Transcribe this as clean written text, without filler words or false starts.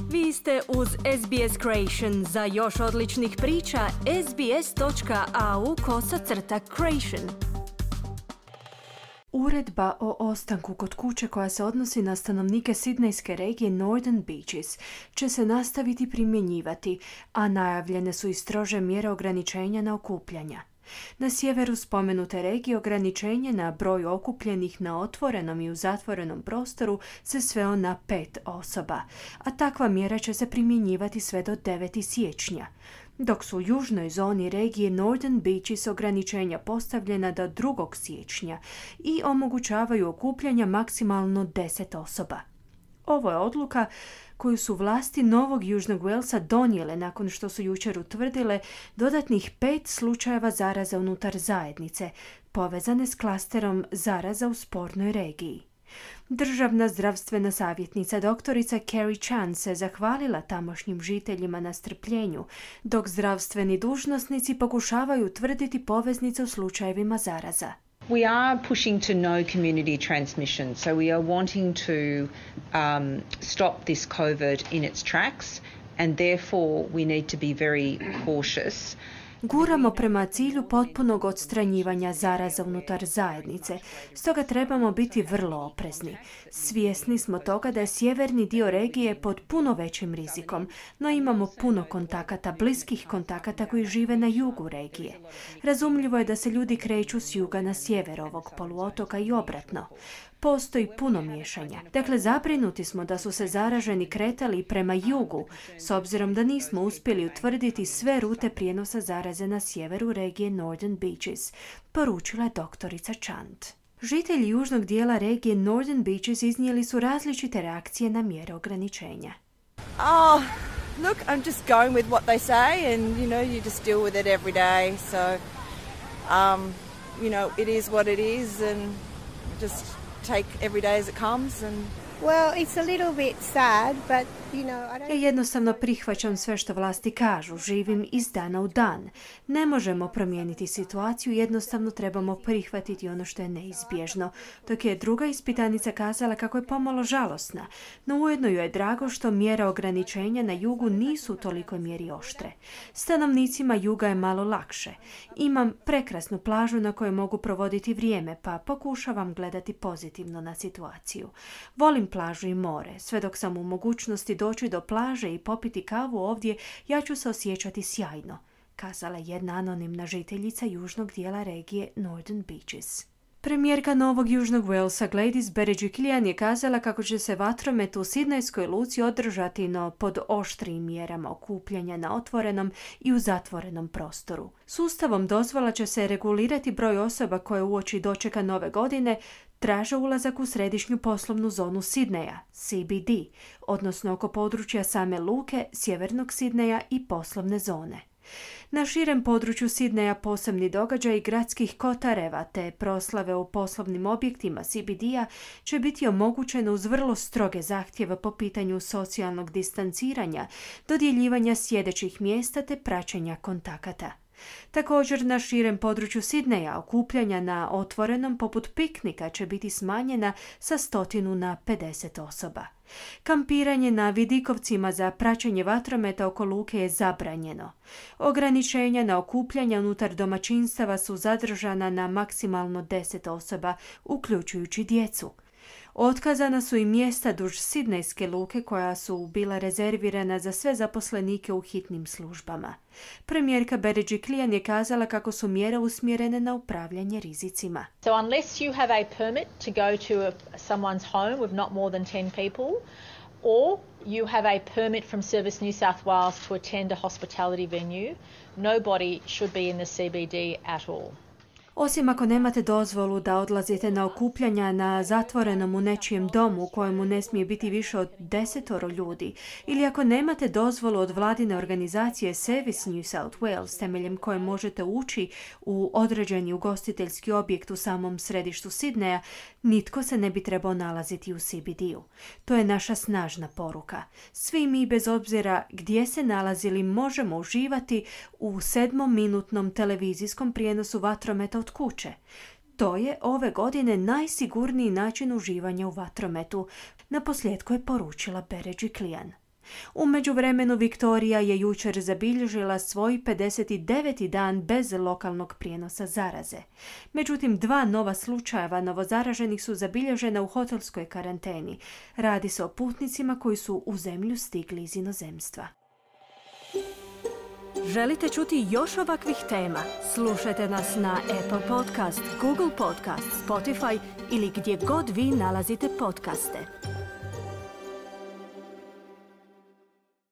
Vi ste uz SBS Creation. Za još odličnih priča, sbs.au/creation. Uredba o ostanku kod kuće koja se odnosi na stanovnike sidnejske regije Northern Beaches će se nastaviti primjenjivati, a najavljene su i strože mjere ograničenja na okupljanja. Na sjeveru spomenute regije ograničenje na broj okupljenih na otvorenom i u zatvorenom prostoru se sveo na 5 osoba, a takva mjera će se primjenjivati sve do 9. siječnja. Dok su u južnoj zoni regije Northern Beaches ograničenja postavljena do 2. siječnja i omogućavaju okupljanja maksimalno 10 osoba. Ovo je odluka koju su vlasti Novog Južnog Walesa donijele nakon što su jučer utvrdile dodatnih 5 slučajeva zaraze unutar zajednice, povezane s klasterom zaraza u spornoj regiji. Državna zdravstvena savjetnica doktorica Carrie Chan se zahvalila tamošnjim žiteljima na strpljenju, dok zdravstveni dužnosnici pokušavaju utvrditi poveznice u slučajevima zaraza. We are pushing to no community transmission, so we are wanting to stop this COVID in its tracks, and therefore we need to be very cautious. Guramo prema cilju potpunog odstranjivanja zaraza unutar zajednice, stoga trebamo biti vrlo oprezni. Svjesni smo toga da je sjeverni dio regije pod puno većim rizikom, no imamo puno kontakata, bliskih kontakata koji žive na jugu regije. Razumljivo je da se ljudi kreću s juga na sjever ovog poluotoka i obratno. Postoji puno miješanja. Dakle, zabrinuti smo da su se zaraženi kretali prema jugu, s obzirom da nismo uspjeli utvrditi sve rute prijenosa zaraze na sjeveru regije Northern Beaches, poručila je doktorica Chant. Žitelji južnog dijela regije Northern Beaches iznijeli su različite reakcije na mjere ograničenja. Oh, look, I'm just going with what they say and, you just deal with it every day. So, it is what it is and just take every day as it comes and well, it's a little bit sad, but I don't... Ja jednostavno prihvaćam sve što vlasti kažu, živim iz dana u dan. Ne možemo promijeniti situaciju, jednostavno trebamo prihvatiti ono što je neizbježno. Dok je druga ispitanica kazala kako je pomalo žalosna, no ujedno joj je drago što mjere ograničenja na jugu nisu u tolikoj mjeri oštre. Stanovnicima juga je malo lakše. Imam prekrasnu plažu na kojoj mogu provoditi vrijeme, pa pokušavam gledati pozitivno na situaciju. Volim plažu i more. Sve dok sam u mogućnosti doći do plaže i popiti kavu ovdje, ja ću se osjećati sjajno, kazala jedna anonimna žiteljica južnog dijela regije Northern Beaches. Premijerka Novog Južnog Walesa Gladys Berejiklian je kazala kako će se vatromet u Sidnejskoj luci održati, no pod oštrijim mjerama okupljanja na otvorenom i u zatvorenom prostoru. Sustavom dozvola će se regulirati broj osoba koje uoči dočeka nove godine traže ulazak u središnju poslovnu zonu Sidneja, CBD, odnosno oko područja same luke, sjevernog Sidneja i poslovne zone. Na širem području Sidneja posebni događaji gradskih kotareva te proslave u poslovnim objektima CBD-a će biti omogućeno uz vrlo stroge zahtjeve po pitanju socijalnog distanciranja, dodjeljivanja sjedećih mjesta te praćenja kontakata. Također na širem području Sidneja okupljanja na otvorenom poput piknika će biti smanjena sa 100 na 50 osoba. Kampiranje na vidikovcima za praćenje vatrometa oko luke je zabranjeno. Ograničenja na okupljanja unutar domaćinstava su zadržana na maksimalno 10 osoba, uključujući djecu. Otkazana su i mjesta duž Sidnejske luke koja su bila rezervirana za sve zaposlenike u hitnim službama. Premijerka Berejiklian je kazala kako su mjere usmjerene na upravljanje rizicima. So unless you have a permit to go to someone's home with not more than 10 people, or you have a permit from Service New South Wales to attend a hospitality venue, nobody should be in the CBD at all. Osim ako nemate dozvolu da odlazite na okupljanja na zatvorenom u nečijem domu u kojemu ne smije biti više od 10 ljudi, ili ako nemate dozvolu od vladine organizacije Service New South Wales temeljem koje možete ući u određeni ugostiteljski objekt u samom središtu Sidneja, nitko se ne bi trebao nalaziti u CBD-u. To je naša snažna poruka. Svi mi, bez obzira gdje se nalazili, možemo uživati u 7-minutnom televizijskom prijenosu vatrometa od kuće. To je ove godine najsigurniji način uživanja u vatrometu, naposljetku je poručila Berejiklian. U međuvremenu Viktorija je jučer zabilježila svoj 59. dan bez lokalnog prijenosa zaraze. Međutim, 2 nova slučajeva novozaraženih su zabilježena u hotelskoj karanteni. Radi se o putnicima koji su u zemlju stigli iz inozemstva. Želite čuti još ovakvih tema? Slušajte nas na Apple Podcast, Google Podcast, Spotify ili gdje god vi nalazite podcaste.